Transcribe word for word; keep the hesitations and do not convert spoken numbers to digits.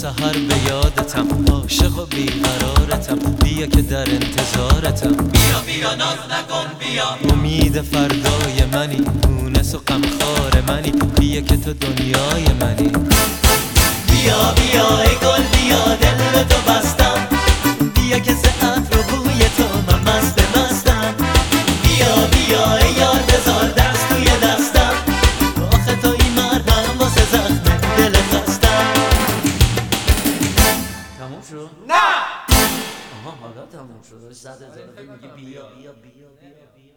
سحر به یادتم، عاشق و بیقرارتم، بیا که در انتظارتم. بیا بیا ناز نکن بیا، امید فردای منی، مونس و غمخوار منی، بیا که تو دنیای منی. بیا بیا ای گل بیا، دل تو بستم، بیا که ز عطر و بوی تو من مست مستم. بیا بیا ای یار بذار دست توی دستم، آخه تو این مرهم واسه زخم دل خستم. تموم شد؟ نه آها حالا تموم شد. صد هزار میگی بیا بیا بیا بیا بیا